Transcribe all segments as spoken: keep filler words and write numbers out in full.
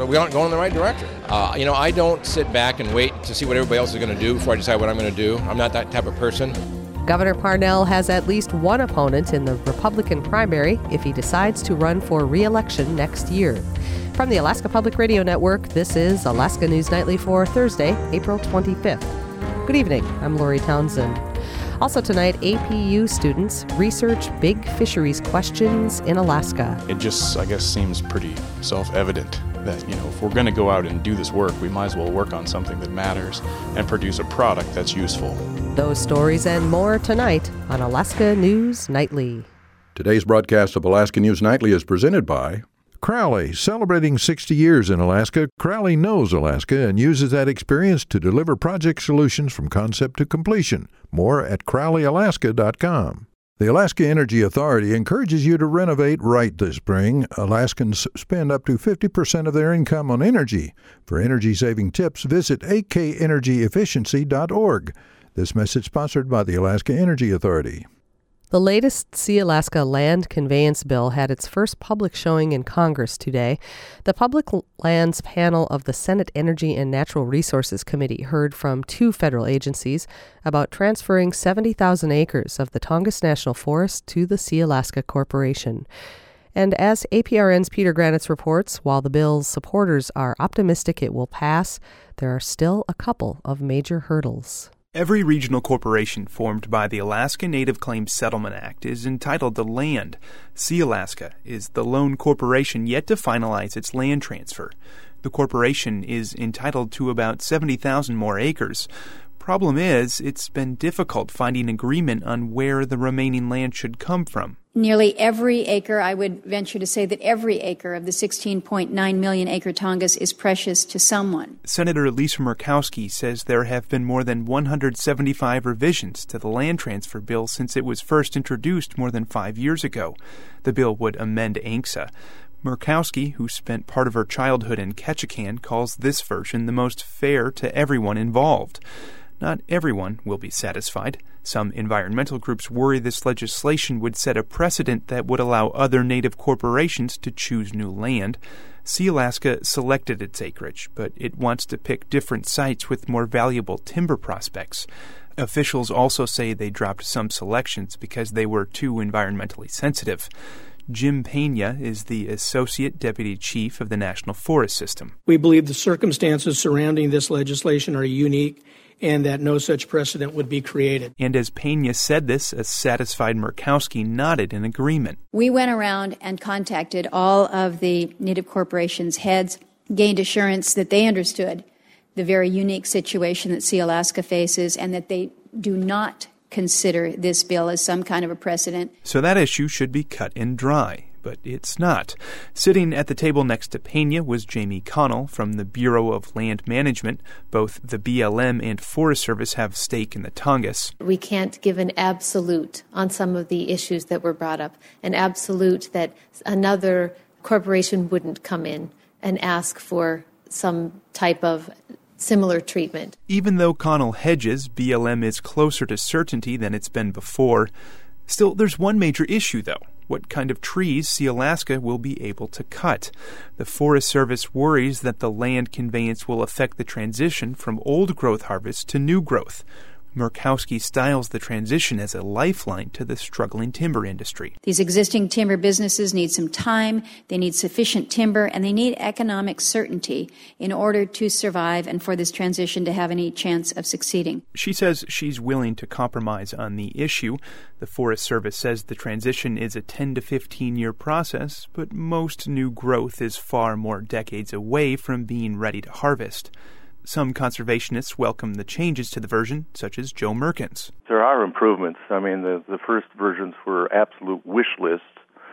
we aren't going in the right direction. Uh, you know, I don't sit back and wait to see what everybody else is going to do before I decide what I'm going to do. I'm not that type of person. Governor Parnell has at least one opponent in the Republican primary if he decides to run for re-election next year. From the Alaska Public Radio Network, this is Alaska News Nightly for Thursday, April twenty-fifth. Good evening. I'm Lori Townsend. Also tonight, A P U students research big fisheries questions in Alaska. It just, I guess, seems pretty self-evident that, you know, if we're going to go out and do this work, we might as well work on something that matters and produce a product that's useful. Those stories and more tonight on Alaska News Nightly. Today's broadcast of Alaska News Nightly is presented by Crowley, celebrating sixty years in Alaska. Crowley knows Alaska and uses that experience to deliver project solutions from concept to completion. More at crowley alaska dot com. The Alaska Energy Authority encourages you to renovate right this spring. Alaskans spend up to fifty percent of their income on energy. For energy-saving tips, visit a k energy efficiency dot org. This message sponsored by the Alaska Energy Authority. The latest Sealaska Land Conveyance Bill had its first public showing in Congress today. The Public Lands Panel of the Senate Energy and Natural Resources Committee heard from two federal agencies about transferring seventy thousand acres of the Tongass National Forest to the Sealaska Corporation. And as A P R N's Peter Granitz reports, while the bill's supporters are optimistic it will pass, there are still a couple of major hurdles. Every regional corporation formed by the Alaska Native Claims Settlement Act is entitled to land. Sealaska is the lone corporation yet to finalize its land transfer. The corporation is entitled to about seventy thousand more acres. Problem is, it's been difficult finding agreement on where the remaining land should come from. Nearly every acre, I would venture to say that every acre of the sixteen point nine million acre Tongass is precious to someone. Senator Lisa Murkowski says there have been more than one hundred seventy-five revisions to the land transfer bill since it was first introduced more than five years ago. The bill would amend A N C S A. Murkowski, who spent part of her childhood in Ketchikan, calls this version the most fair to everyone involved. Not everyone will be satisfied. Some environmental groups worry this legislation would set a precedent that would allow other native corporations to choose new land. Sealaska selected its acreage, but it wants to pick different sites with more valuable timber prospects. Officials also say they dropped some selections because they were too environmentally sensitive. Jim Pena is the Associate Deputy Chief of the National Forest System. We believe the circumstances surrounding this legislation are unique and that no such precedent would be created. And as Pena said this, a satisfied Murkowski nodded in agreement. We went around and contacted all of the Native Corporation's heads, gained assurance that they understood the very unique situation that Sealaska faces and that they do not consider this bill as some kind of a precedent. So that issue should be cut and dry. But it's not. Sitting at the table next to Pena was Jamie Connell from the Bureau of Land Management. Both the B L M and Forest Service have stake in the Tongass. We can't give an absolute on some of the issues that were brought up, an absolute that another corporation wouldn't come in and ask for some type of similar treatment. Even though Connell hedges, B L M is closer to certainty than it's been before. Still, there's one major issue, though. What kind of trees Sealaska will be able to cut. The Forest Service worries that the land conveyance will affect the transition from old-growth harvest to new growth. Murkowski styles the transition as a lifeline to the struggling timber industry. These existing timber businesses need some time, they need sufficient timber, and they need economic certainty in order to survive and for this transition to have any chance of succeeding. She says she's willing to compromise on the issue. The Forest Service says the transition is a ten to fifteen year process, but most new growth is far more decades away from being ready to harvest. Some conservationists welcome the changes to the version, such as Joe Merkins. There are improvements. I mean, the, the first versions were absolute wish lists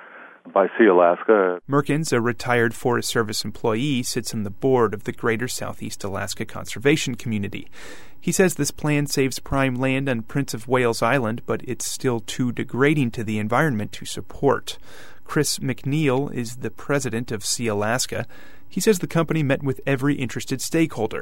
by Sealaska. Merkins, a retired Forest Service employee, sits on the board of the Greater Southeast Alaska Conservation Community. He says this plan saves prime land on Prince of Wales Island, but it's still too degrading to the environment to support. Chris McNeil is the president of Sealaska. He says the company met with every interested stakeholder.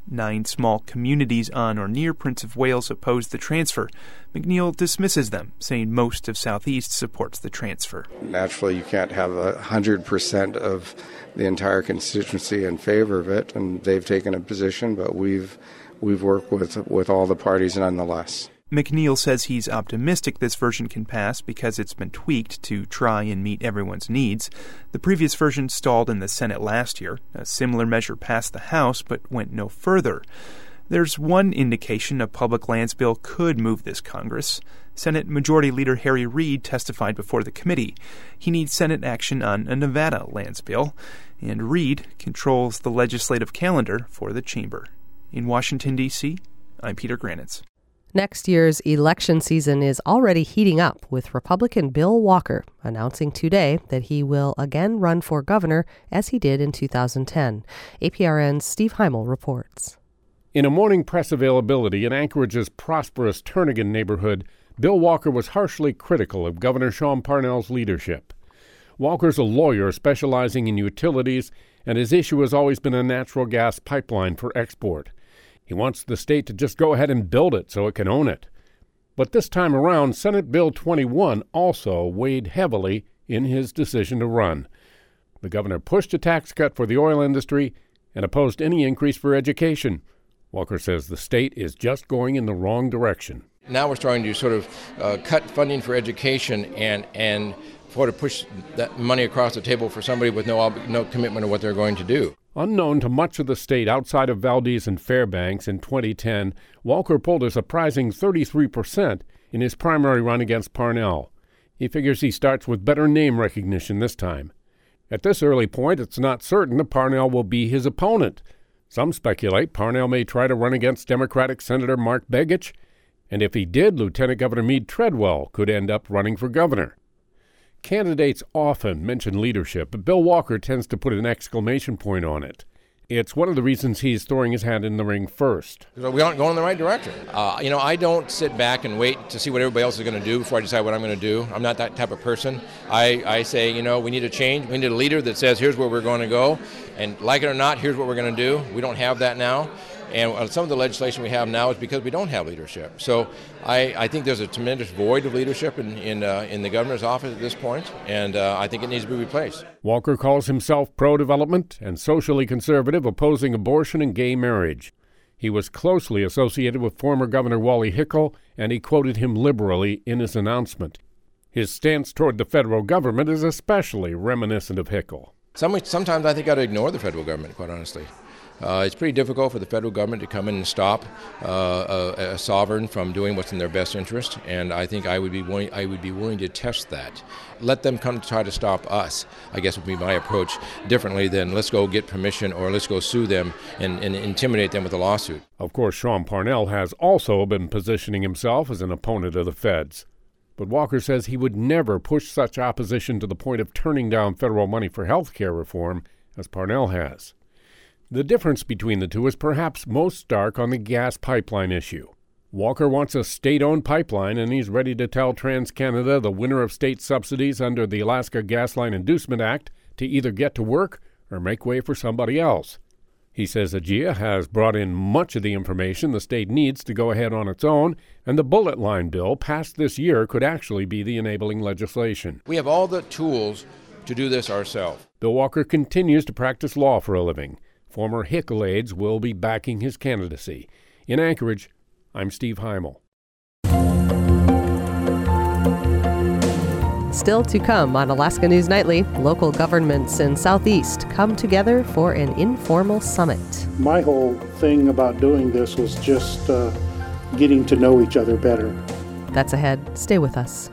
Nine small communities on or near Prince of Wales oppose the transfer. McNeil dismisses them, saying most of Southeast supports the transfer. Naturally, you can't have one hundred percent of the entire constituency in favor of it, and they've taken a position, but we've we've worked with, with all the parties nonetheless. McNeil says he's optimistic this version can pass because it's been tweaked to try and meet everyone's needs. The previous version stalled in the Senate last year. A similar measure passed the House but went no further. There's one indication a public lands bill could move this Congress. Senate Majority Leader Harry Reid testified before the committee. He needs Senate action on a Nevada lands bill, and Reid controls the legislative calendar for the chamber. In Washington, D C, I'm Peter Granitz. Next year's election season is already heating up, with Republican Bill Walker announcing today that he will again run for governor as he did in two thousand ten. A P R N's Steve Heimel reports. In a morning press availability in Anchorage's prosperous Turnagain neighborhood, Bill Walker was harshly critical of Governor Sean Parnell's leadership. Walker's a lawyer specializing in utilities, and his issue has always been a natural gas pipeline for export. He wants the state to just go ahead and build it so it can own it. But this time around, Senate Bill twenty-one also weighed heavily in his decision to run. The governor pushed a tax cut for the oil industry and opposed any increase for education. Walker says the state is just going in the wrong direction. Now we're starting to sort of uh, cut funding for education and and sort of push that money across the table for somebody with no ob- no commitment of what they're going to do. Unknown to much of the state outside of Valdez and Fairbanks in twenty ten, Walker pulled a surprising thirty-three percent in his primary run against Parnell. He figures he starts with better name recognition this time. At this early point, it's not certain that Parnell will be his opponent. Some speculate Parnell may try to run against Democratic Senator Mark Begich, and if he did, Lieutenant Governor Meade Treadwell could end up running for governor. Candidates often mention leadership, but Bill Walker tends to put an exclamation point on it. It's one of the reasons he's throwing his hat in the ring first. We aren't going in the right direction. Uh, you know, I don't sit back and wait to see what everybody else is going to do before I decide what I'm going to do. I'm not that type of person. I, I say, you know, we need a change. We need a leader that says, here's where we're going to go. And like it or not, here's what we're going to do. We don't have that now. And some of the legislation we have now is because we don't have leadership. So I, I think there's a tremendous void of leadership in in, uh, in the governor's office at this point, and uh, I think it needs to be replaced. Walker calls himself pro-development and socially conservative, opposing abortion and gay marriage. He was closely associated with former Governor Wally Hickel, and he quoted him liberally in his announcement. His stance toward the federal government is especially reminiscent of Hickel. Some, sometimes I think I'd ignore the federal government, quite honestly. Uh, it's pretty difficult for the federal government to come in and stop uh, a, a sovereign from doing what's in their best interest, and I think I would be willing, I would be willing to test that. Let them come to try to stop us, I guess would be my approach, differently than let's go get permission or let's go sue them and, and intimidate them with a lawsuit. Of course, Sean Parnell has also been positioning himself as an opponent of the feds. But Walker says he would never push such opposition to the point of turning down federal money for health care reform as Parnell has. The difference between the two is perhaps most stark on the gas pipeline issue. Walker wants a state-owned pipeline, and he's ready to tell TransCanada, the winner of state subsidies under the Alaska Gasline Inducement Act, to either get to work or make way for somebody else. He says A G I A has brought in much of the information the state needs to go ahead on its own, and the Bullet Line bill passed this year could actually be the enabling legislation. We have all the tools to do this ourselves. Bill Walker continues to practice law for a living. Former Hickel aides will be backing his candidacy. In Anchorage, I'm Steve Heimel. Still to come on Alaska News Nightly, local governments in Southeast come together for an informal summit. My whole thing about doing this was just uh, getting to know each other better. That's ahead. Stay with us.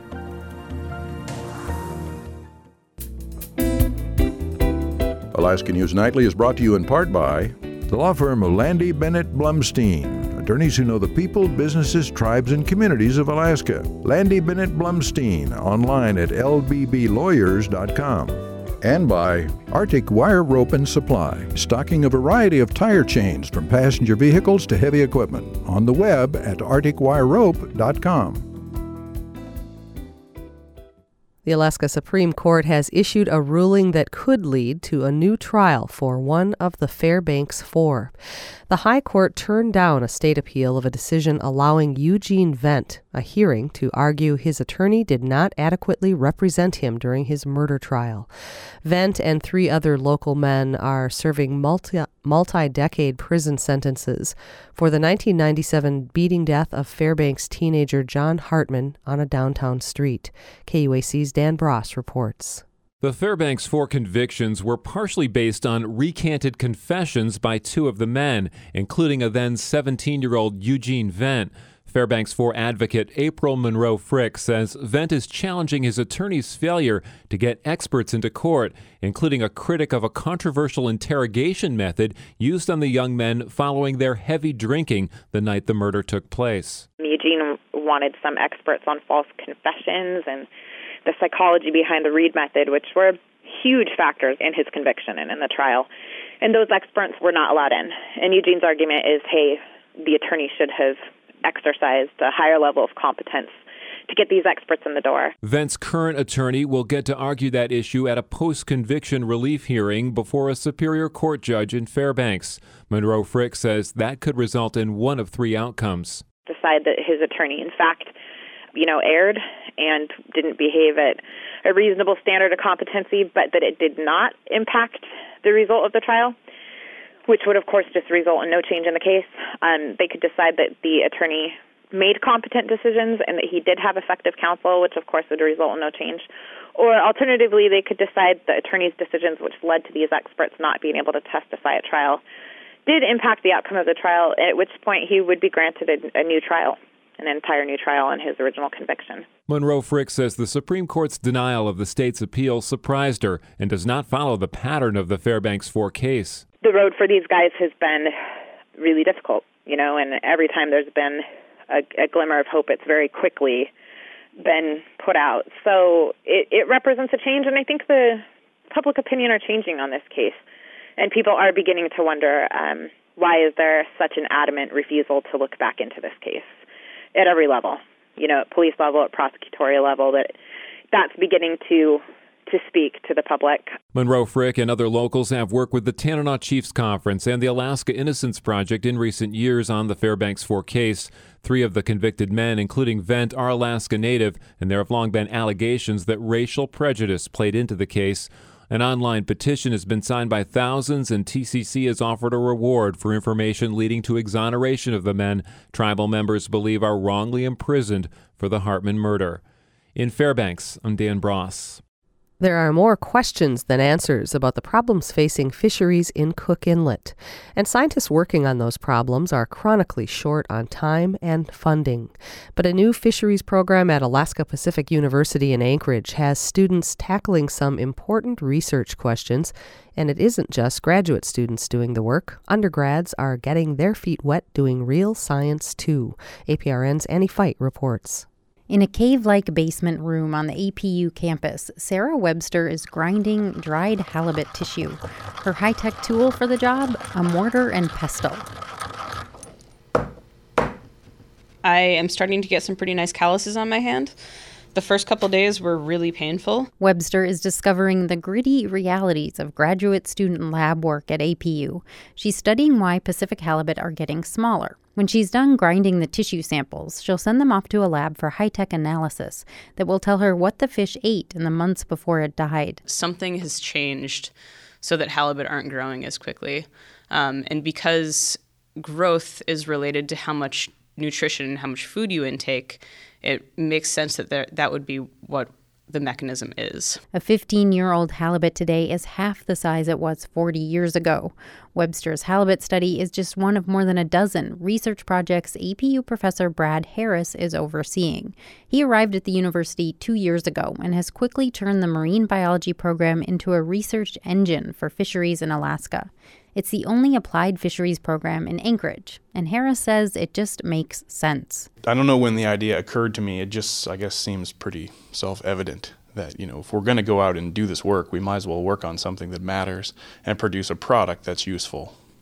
Alaska News Nightly is brought to you in part by the law firm of Landy Bennett Blumstein, attorneys who know the people, businesses, tribes, and communities of Alaska. Landy Bennett Blumstein, online at l b b lawyers dot com. And by Arctic Wire Rope and Supply, stocking a variety of tire chains from passenger vehicles to heavy equipment, on the web at arctic wire rope dot com. The Alaska Supreme Court has issued a ruling that could lead to a new trial for one of the Fairbanks Four. The High Court turned down a state appeal of a decision allowing Eugene Vent a hearing to argue his attorney did not adequately represent him during his murder trial. Vent and three other local men are serving multi, multi-decade prison sentences for the nineteen ninety-seven beating death of Fairbanks teenager John Hartman on a downtown street. K U A C's Dan Bross reports. The Fairbanks Four convictions were partially based on recanted confessions by two of the men, including a then seventeen-year-old Eugene Vent. Fairbanks Four advocate April Monroe Frick says Vent is challenging his attorney's failure to get experts into court, including a critic of a controversial interrogation method used on the young men following their heavy drinking the night the murder took place. Eugene wanted some experts on false confessions and the psychology behind the Reed method, which were huge factors in his conviction and in the trial. And those experts were not allowed in. And Eugene's argument is, hey, the attorney should have exercised a higher level of competence to get these experts in the door. Vent's current attorney will get to argue that issue at a post-conviction relief hearing before a Superior Court judge in Fairbanks. Monroe Frick says that could result in one of three outcomes. Decide that his attorney, in fact, you know, erred and didn't behave at a reasonable standard of competency, but that it did not impact the result of the trial, which would, of course, just result in no change in the case. Um, they could decide that the attorney made competent decisions and that he did have effective counsel, which, of course, would result in no change. Or alternatively, they could decide the attorney's decisions, which led to these experts not being able to testify at trial, did impact the outcome of the trial, at which point he would be granted a, a new trial, an entire new trial on his original conviction. Monroe Frick says the Supreme Court's denial of the state's appeal surprised her and does not follow the pattern of the Fairbanks Four case. The road for these guys has been really difficult, you know, and every time there's been a, a glimmer of hope, it's very quickly been put out. So it, it represents a change, and I think the public opinion are changing on this case. And people are beginning to wonder, um, why is there such an adamant refusal to look back into this case at every level, you know, at police level, at prosecutorial level, that that's beginning to to speak to the public. Monroe Frick and other locals have worked with the Tanana Chiefs Conference and the Alaska Innocence Project in recent years on the Fairbanks Four case. Three of the convicted men, including Vent, are Alaska Native, and there have long been allegations that racial prejudice played into the case. An online petition has been signed by thousands, and T C C has offered a reward for information leading to exoneration of the men tribal members believe are wrongly imprisoned for the Hartman murder. In Fairbanks, I'm Dan Bross. There are more questions than answers about the problems facing fisheries in Cook Inlet, and scientists working on those problems are chronically short on time and funding. But a new fisheries program at Alaska Pacific University in Anchorage has students tackling some important research questions, and it isn't just graduate students doing the work. Undergrads are getting their feet wet doing real science too. A P R N's Annie Fight reports. In a cave-like basement room on the A P U campus, Sarah Webster is grinding dried halibut tissue. Her high-tech tool for the job, a mortar and pestle. I am starting to get some pretty nice calluses on my hand. The first couple days were really painful. Webster is discovering the gritty realities of graduate student lab work at A P U. She's studying why Pacific halibut are getting smaller. When she's done grinding the tissue samples, she'll send them off to a lab for high-tech analysis that will tell her what the fish ate in the months before it died. Something has changed so that halibut aren't growing as quickly. Um, and because growth is related to how much nutrition and how much food you intake, it makes sense that there, that would be what the mechanism is. A fifteen-year-old halibut today is half the size it was forty years ago. Webster's halibut study is just one of more than a dozen research projects A P U professor Brad Harris is overseeing. He arrived at the university two years ago and has quickly turned the marine biology program into a research engine for fisheries in Alaska. It's the only applied fisheries program in Anchorage, and Harris says it just makes sense. I don't know when the idea occurred to me. It just, I guess, seems pretty self-evident that, you know, if we're going to go out and do this work, we might as well work on something that matters and produce a product that's useful.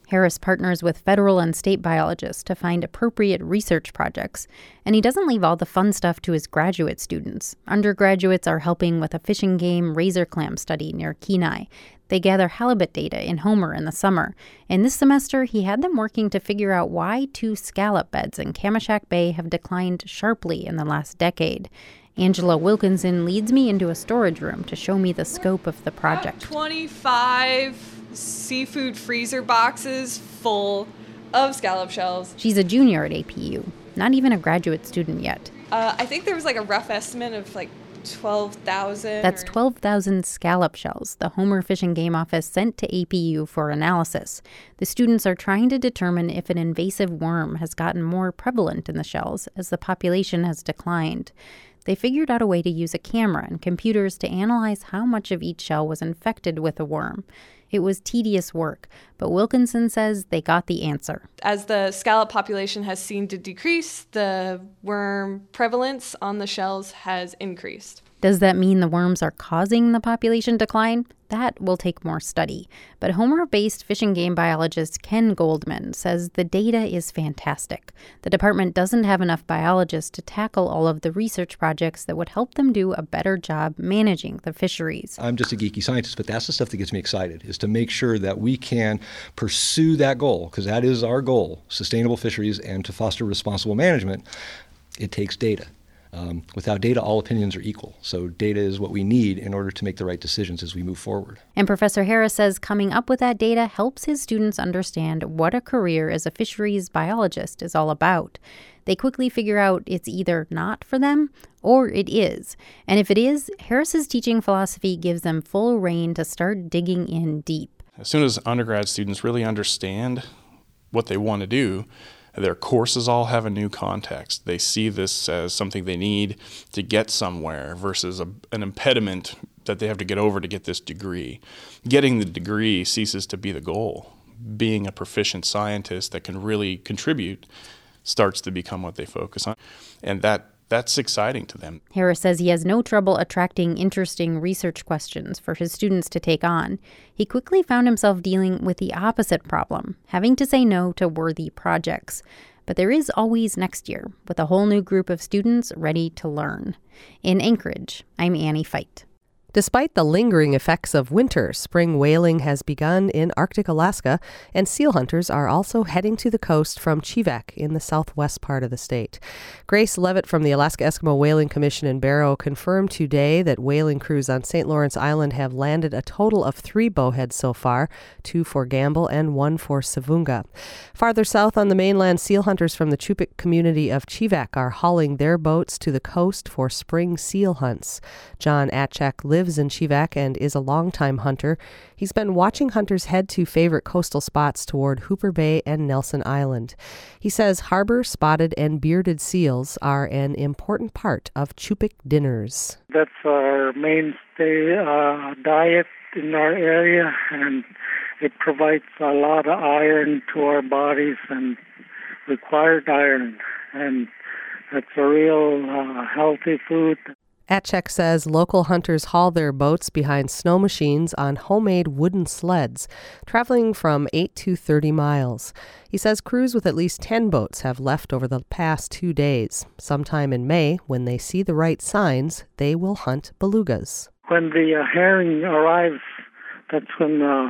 Harris partners with federal and state biologists to find appropriate research projects, and he doesn't leave all the fun stuff to his graduate students. Undergraduates are helping with a fishing game razor clam study near Kenai. They gather halibut data in Homer in the summer, and this semester he had them working to figure out why two scallop beds in Kamishak Bay have declined sharply in the last decade. Angela Wilkinson leads me into a storage room to show me the scope of the project. twenty-five seafood freezer boxes full of scallop shells. She's a junior at A P U, not even a graduate student yet. Uh, I think there was like a rough estimate of like twelve thousand. That's or... twelve thousand scallop shells the Homer Fish and Game Office sent to A P U for analysis. The students are trying to determine if an invasive worm has gotten more prevalent in the shells as the population has declined. They figured out a way to use a camera and computers to analyze how much of each shell was infected with a worm. It was tedious work, but Wilkinson says they got the answer. As the scallop population has seemed to decrease, the worm prevalence on the shells has increased. Does that mean the worms are causing the population decline? That will take more study. But Homer-based fish and game biologist Ken Goldman says the data is fantastic. The department doesn't have enough biologists to tackle all of the research projects that would help them do a better job managing the fisheries. I'm just a geeky scientist, but that's the stuff that gets me excited, is to make sure that we can pursue that goal, because that is our goal, sustainable fisheries and to foster responsible management. It takes data. Um, without data, all opinions are equal. So data is what we need in order to make the right decisions as we move forward. And Professor Harris says coming up with that data helps his students understand what a career as a fisheries biologist is all about. They quickly figure out it's either not for them or it is. And if it is, Harris's teaching philosophy gives them full rein to start digging in deep. As soon as undergrad students really understand what they want to do, their courses all have a new context. They see this as something they need to get somewhere versus a, an impediment that they have to get over to get this degree. Getting the degree ceases to be the goal. Being a proficient scientist that can really contribute starts to become what they focus on. And that that's exciting to them. Harris says he has no trouble attracting interesting research questions for his students to take on. He quickly found himself dealing with the opposite problem, having to say no to worthy projects. But there is always next year, with a whole new group of students ready to learn. In Anchorage, I'm Annie Feit. Despite the lingering effects of winter, spring whaling has begun in Arctic Alaska, and seal hunters are also heading to the coast from Chivak in the southwest part of the state. Grace Levitt from the Alaska Eskimo Whaling Commission in Barrow confirmed today that whaling crews on Saint Lawrence Island have landed a total of three bowheads so far, two for Gamble and one for Savunga. Farther south on the mainland, seal hunters from the Chupik community of Chivak are hauling their boats to the coast for spring seal hunts. John Atchak lives in Chivak and is a longtime hunter. He's been watching hunters head to favorite coastal spots toward Hooper Bay and Nelson Island. He says harbor spotted and bearded seals are an important part of Chupik dinners. That's our mainstay uh, diet in our area, and it provides a lot of iron to our bodies and required iron, and it's a real uh, healthy food. Atchek says local hunters haul their boats behind snow machines on homemade wooden sleds, traveling from eight to thirty miles. He says crews with at least ten boats have left over the past two days. Sometime in May, when they see the right signs, they will hunt belugas. When the uh, herring arrives, that's when uh,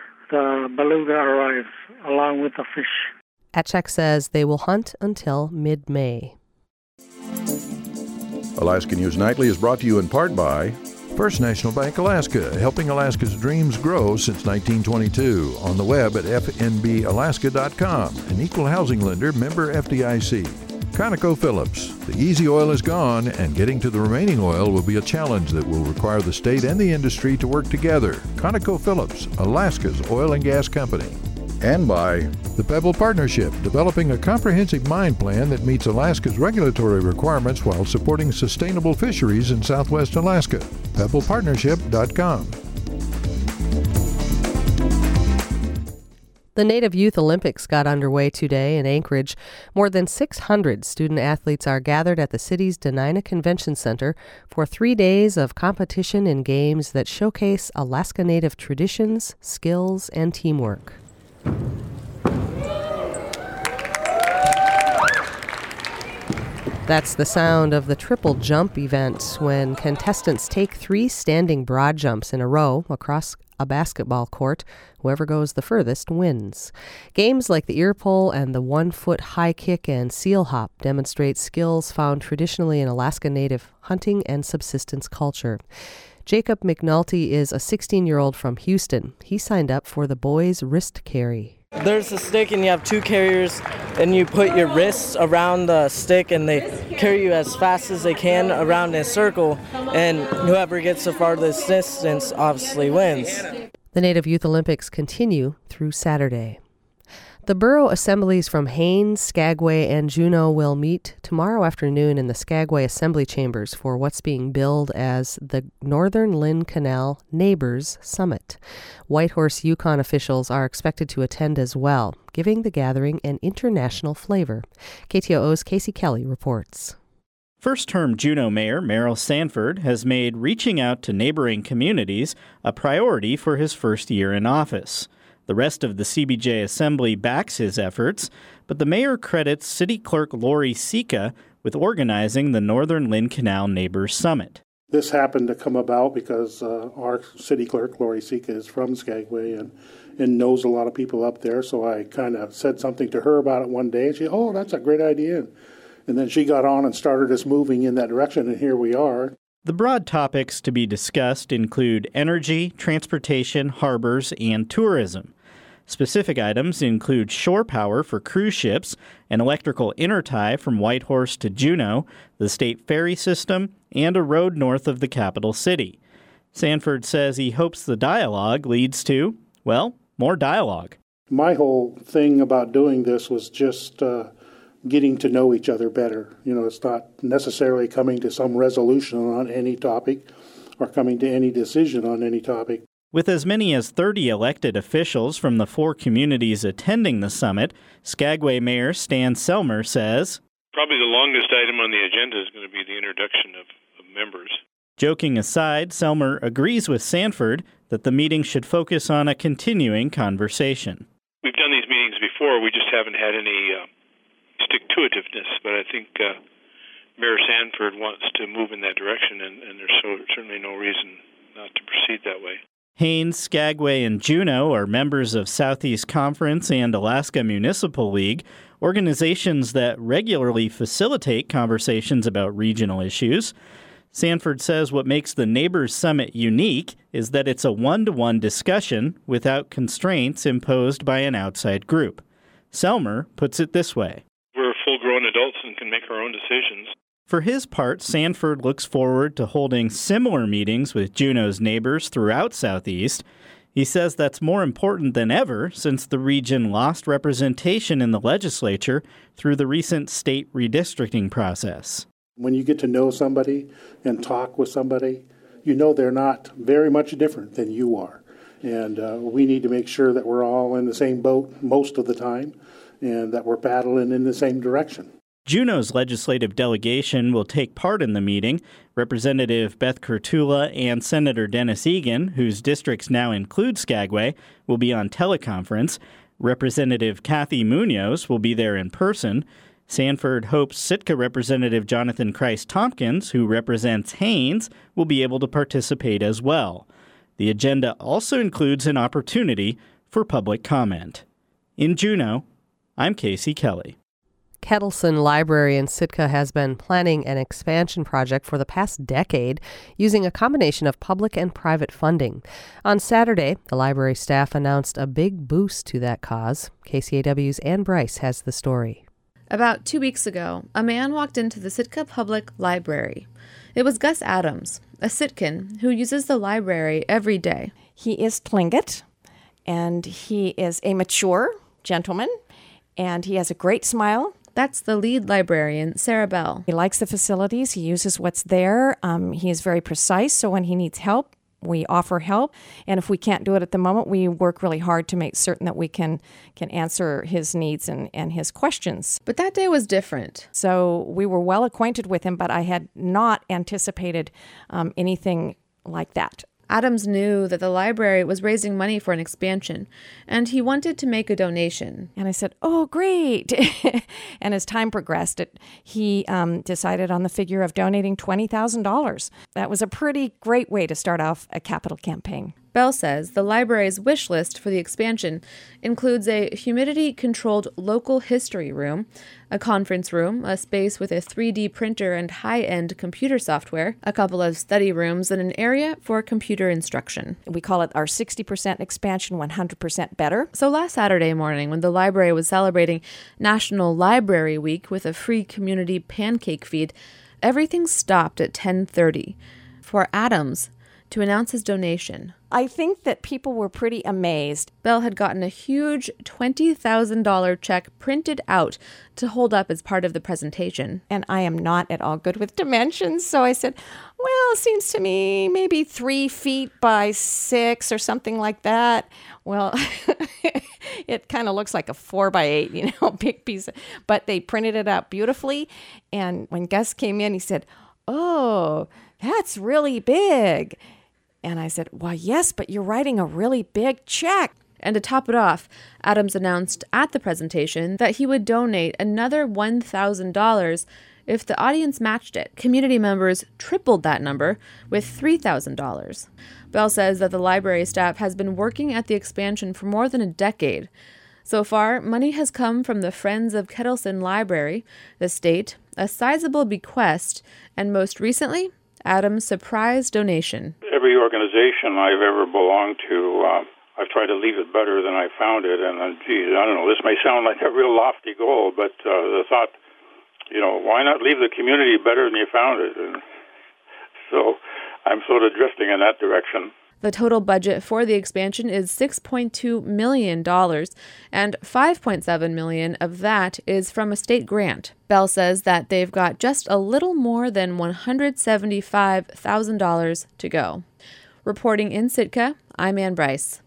the beluga arrives, along with the fish. Atchek says they will hunt until mid-May. Alaska News Nightly is brought to you in part by First National Bank Alaska, helping Alaska's dreams grow since nineteen twenty-two. On the web at f n b alaska dot com, an equal housing lender, member F D I C. ConocoPhillips. The easy oil is gone, and getting to the remaining oil will be a challenge that will require the state and the industry to work together. ConocoPhillips, Alaska's oil and gas company. And by the Pebble Partnership, developing a comprehensive mine plan that meets Alaska's regulatory requirements while supporting sustainable fisheries in southwest Alaska. pebble partnership dot com. The Native Youth Olympics got underway today in Anchorage. More than six hundred student athletes are gathered at the city's Denina Convention Center for three days of competition in games that showcase Alaska Native traditions, skills, and teamwork. That's the sound of the triple jump event, when contestants take three standing broad jumps in a row across a basketball court. Whoever goes the furthest wins. Games like the ear pull and the one-foot high kick and seal hop demonstrate skills found traditionally in Alaska Native hunting and subsistence culture. Jacob McNulty is a sixteen-year-old from Houston. He signed up for the boys' wrist carry. There's a stick and you have two carriers, and you put your wrists around the stick and they carry you as fast as they can around in a circle, and whoever gets the farthest distance obviously wins. The Native Youth Olympics continue through Saturday. The borough assemblies from Haines, Skagway, and Juneau will meet tomorrow afternoon in the Skagway Assembly Chambers for what's being billed as the Northern Lynn Canal Neighbors Summit. Whitehorse Yukon officials are expected to attend as well, giving the gathering an international flavor. K T O O's Casey Kelly reports. First-term Juneau Mayor Merrill Sanford has made reaching out to neighboring communities a priority for his first year in office. The rest of the C B J Assembly backs his efforts, but the mayor credits City Clerk Lori Sika with organizing the Northern Lynn Canal Neighbors Summit. This happened to come about because uh, our city clerk, Lori Sika, is from Skagway and, and knows a lot of people up there, so I kind of said something to her about it one day, and she, oh, that's a great idea. And then she got on and started us moving in that direction, and here we are. The broad topics to be discussed include energy, transportation, harbors, and tourism. Specific items include shore power for cruise ships, an electrical intertie from Whitehorse to Juneau, the state ferry system, and a road north of the capital city. Sanford says he hopes the dialogue leads to, well, more dialogue. My whole thing about doing this was just uh, getting to know each other better. You know, it's not necessarily coming to some resolution on any topic or coming to any decision on any topic. With as many as thirty elected officials from the four communities attending the summit, Skagway Mayor Stan Selmer says, probably the longest item on the agenda is going to be the introduction of, of members. Joking aside, Selmer agrees with Sanford that the meeting should focus on a continuing conversation. We've done these meetings before, we just haven't had any uh, stick-to-itiveness, but I think uh, Mayor Sanford wants to move in that direction, and, and there's so, certainly no reason not to proceed that way. Haines, Skagway, and Juneau are members of Southeast Conference and Alaska Municipal League, organizations that regularly facilitate conversations about regional issues. Sanford says what makes the Neighbors Summit unique is that it's a one-to-one discussion without constraints imposed by an outside group. Selmer puts it this way. We're full-grown adults and can make our own decisions. For his part, Sanford looks forward to holding similar meetings with Juneau's neighbors throughout Southeast. He says that's more important than ever since the region lost representation in the legislature through the recent state redistricting process. When you get to know somebody and talk with somebody, you know they're not very much different than you are. And uh, we need to make sure that we're all in the same boat most of the time and that we're paddling in the same direction. Juneau's legislative delegation will take part in the meeting. Representative Beth Kurtula and Senator Dennis Egan, whose districts now include Skagway, will be on teleconference. Representative Kathy Munoz will be there in person. Sanford hopes Sitka Representative Jonathan Christ-Tompkins, who represents Haines, will be able to participate as well. The agenda also includes an opportunity for public comment. In Juneau, I'm Casey Kelly. Kettleson Library in Sitka has been planning an expansion project for the past decade using a combination of public and private funding. On Saturday, the library staff announced a big boost to that cause. K C A W's Ann Bryce has the story. About two weeks ago, a man walked into the Sitka Public Library. It was Gus Adams, a Sitkan who uses the library every day. He is Tlingit, and he is a mature gentleman, and he has a great smile. That's the lead librarian, Sarah Bell. He likes the facilities. He uses what's there. Um, he is very precise, so when he needs help, we offer help. And if we can't do it at the moment, we work really hard to make certain that we can can answer his needs and, and his questions. But that day was different. So we were well acquainted with him, but I had not anticipated um, anything like that. Adams knew that the library was raising money for an expansion, and he wanted to make a donation. And I said, oh, great. And as time progressed, it, he um, decided on the figure of donating twenty thousand dollars. That was a pretty great way to start off a capital campaign. Bell says the library's wish list for the expansion includes a humidity-controlled local history room, a conference room, a space with a three D printer and high-end computer software, a couple of study rooms, and an area for computer instruction. We call it our sixty percent expansion, one hundred percent better. So last Saturday morning, when the library was celebrating National Library Week with a free community pancake feed, everything stopped at ten thirty for Adams to announce his donation. I think that people were pretty amazed. Bell had gotten a huge twenty thousand dollars check printed out to hold up as part of the presentation. And I am not at all good with dimensions, so I said, well, it seems to me maybe three feet by six or something like that. Well, it kind of looks like a four by eight, you know, big piece. But they printed it out beautifully. And when Gus came in, he said, oh, that's really big. And I said, why, yes, but you're writing a really big check. And to top it off, Adams announced at the presentation that he would donate another one thousand dollars if the audience matched it. Community members tripled that number with three thousand dollars. Bell says that the library staff has been working at the expansion for more than a decade. So far, money has come from the Friends of Kettleson Library, the state, a sizable bequest, and most recently, Adams' surprise donation. Every organization I've ever belonged to, uh, I've tried to leave it better than I found it. And, uh, geez, I don't know, this may sound like a real lofty goal, but uh, the thought, you know, why not leave the community better than you found it? And so I'm sort of drifting in that direction. The total budget for the expansion is six point two million dollars, and five point seven million dollars of that is from a state grant. Bell says that they've got just a little more than one hundred seventy-five thousand dollars to go. Reporting in Sitka, I'm Ann Bryce.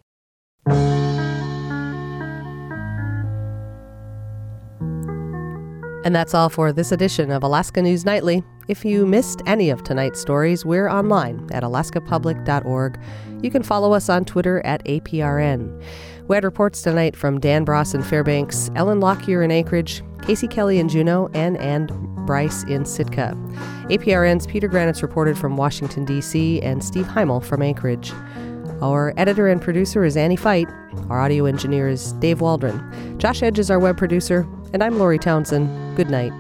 And that's all for this edition of Alaska News Nightly. If you missed any of tonight's stories, we're online at alaska public dot org. You can follow us on Twitter at A P R N. We had reports tonight from Dan Bross in Fairbanks, Ellen Lockyer in Anchorage, Casey Kelly in Juneau, and Ann Bryce in Sitka. A P R N's Peter Granitz reported from Washington, D C, and Steve Heimel from Anchorage. Our editor and producer is Annie Fight. Our audio engineer is Dave Waldron. Josh Edge is our web producer, and I'm Lori Townsend. Good night.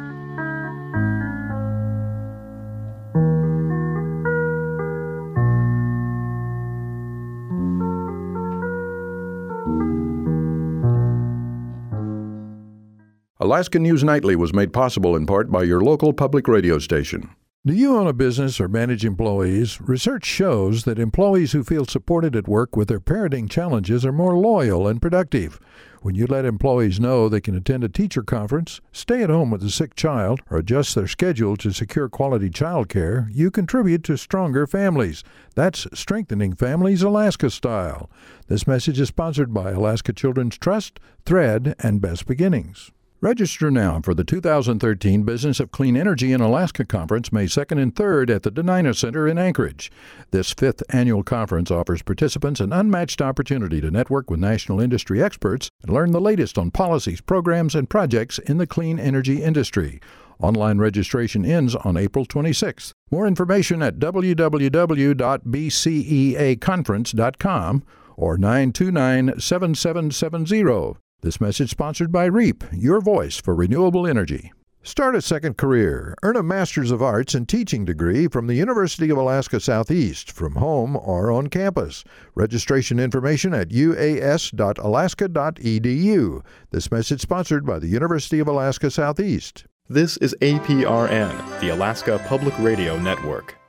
Alaska News Nightly was made possible in part by your local public radio station. Do you own a business or manage employees? Research shows that employees who feel supported at work with their parenting challenges are more loyal and productive. When you let employees know they can attend a teacher conference, stay at home with a sick child, or adjust their schedule to secure quality child care, you contribute to stronger families. That's Strengthening Families Alaska Style. This message is sponsored by Alaska Children's Trust, Thread, and Best Beginnings. Register now for the two thousand thirteen Business of Clean Energy in Alaska Conference, May second and third at the Denina Center in Anchorage. This fifth annual conference offers participants an unmatched opportunity to network with national industry experts and learn the latest on policies, programs, and projects in the clean energy industry. Online registration ends on April twenty-sixth. More information at w w w dot b c e a conference dot com or nine two nine, seven seven seven zero. This message sponsored by REAP, your voice for renewable energy. Start a second career. Earn a Master's of Arts in Teaching degree from the University of Alaska Southeast, from home or on campus. Registration information at u a s dot alaska dot e d u. This message sponsored by the University of Alaska Southeast. This is A P R N, the Alaska Public Radio Network.